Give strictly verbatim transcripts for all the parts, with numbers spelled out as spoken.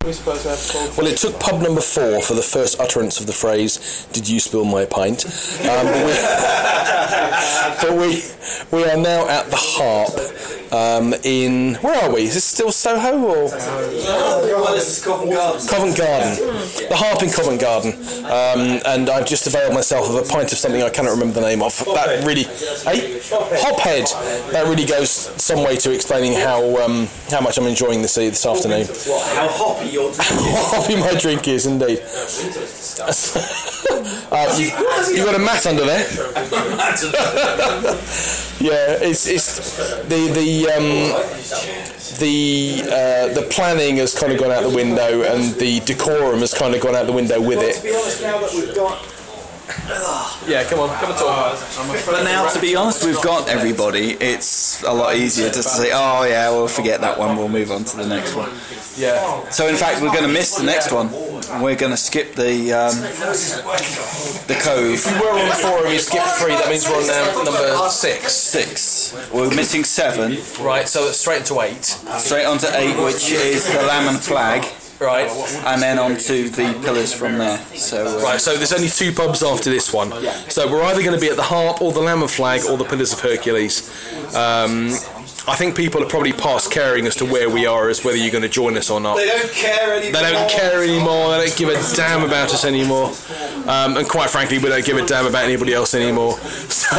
we supposed to have called? Well, it took pub number four for the first utterance of the phrase, "Did you spill my pint?" Um, but we, but we we are now at the Harp um, in... Where are we? Is this still Soho or...? Well, this is Covent Garden. Covent Garden. The Harp in Covent Garden. Um, and I've just availed myself of a pint of something I cannot remember the name of. That really... Hey? Hophead. That really goes some way to explaining how um, how much I'm enjoying this, this afternoon. How hoppy your drink is. How hoppy my drink is, indeed. uh, you, you've got a mat under there. Yeah, it's it's the the um, the uh, the planning has kind of gone out the window, and the decorum has kind of gone out the window with it. To be honest, now that we've got. Yeah, come on, come and talk. But now, to be honest, we've got everybody. It's a lot easier just to say, "Oh yeah, we'll forget that one. We'll move on to the next one." Yeah. So in fact, we're going to miss the next one. We're going to skip the um, the Cove. If we were on the forum, you skipped three. That means we're on now number six. Six. We're missing seven. Right, so it's straight into eight. Straight on to eight, which is the Lamb and Flag. Right. And then on to the Pillars from there. So uh, right, so there's only two pubs after this one. So we're either going to be at the Harp or the Lamb and Flag or the Pillars of Hercules. Um, I think people are probably past caring as to where we are, as whether you're going to join us or not. They don't care anymore. They don't care anymore. They don't give a damn about us anymore. Um, and quite frankly, we don't give a damn about anybody else anymore. So,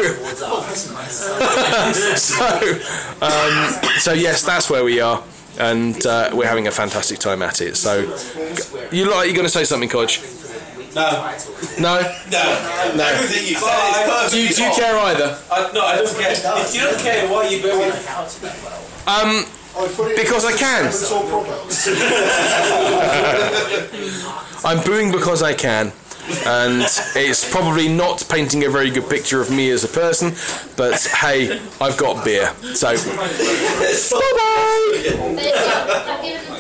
so, um, so yes, that's where we are. And uh, we're having a fantastic time at it. So, you like you're going to say something, Kodge? No. No? No. No. Everything you say is perfect. Do you, do you care either? I, no, I don't care. If you don't care, why are you booing? Um, because I can. I'm booing because I can. And it's probably not painting a very good picture of me as a person, but hey, I've got beer. So, bye-bye!